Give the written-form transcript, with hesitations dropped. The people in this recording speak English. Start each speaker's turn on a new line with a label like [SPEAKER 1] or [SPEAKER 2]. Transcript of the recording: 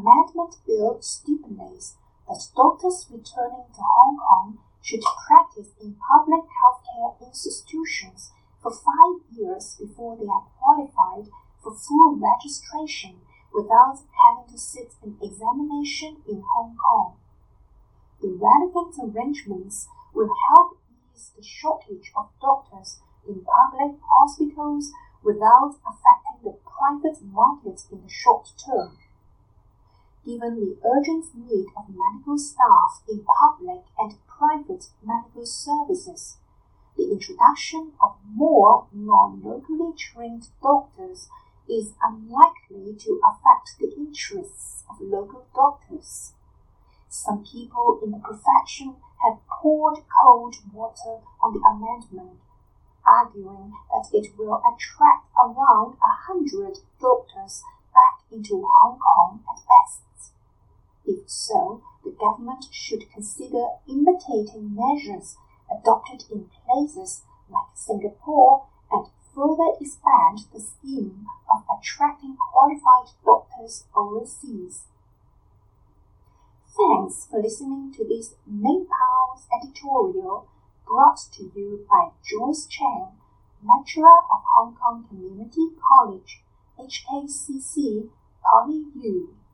[SPEAKER 1] amendment bill stipulates that doctors returning to Hong Kong should practice in public healthcare institutions for 5 years before they are qualified for full registration without having to sit an examination in Hong Kong. The relevant arrangements will help ease the shortage of doctors in public hospitals without affecting the private market in the short term. Given the urgent need of medical staff in public and private medical services, the introduction of more non-locally trained doctors is unlikely to affect the interests of local doctors. Some people in the profession have poured cold water on the amendment, arguing that it will attract around 100 doctors back into Hong Kong at best. If so, the government should consider imitating measures adopted in places like Singapore and further expand the scheme of attracting qualified doctors overseas. Thanks for listening to this Ming Pao's editorial brought to you by Joyce Cheng, lecturer of Hong Kong Community College, HKCC, PolyU.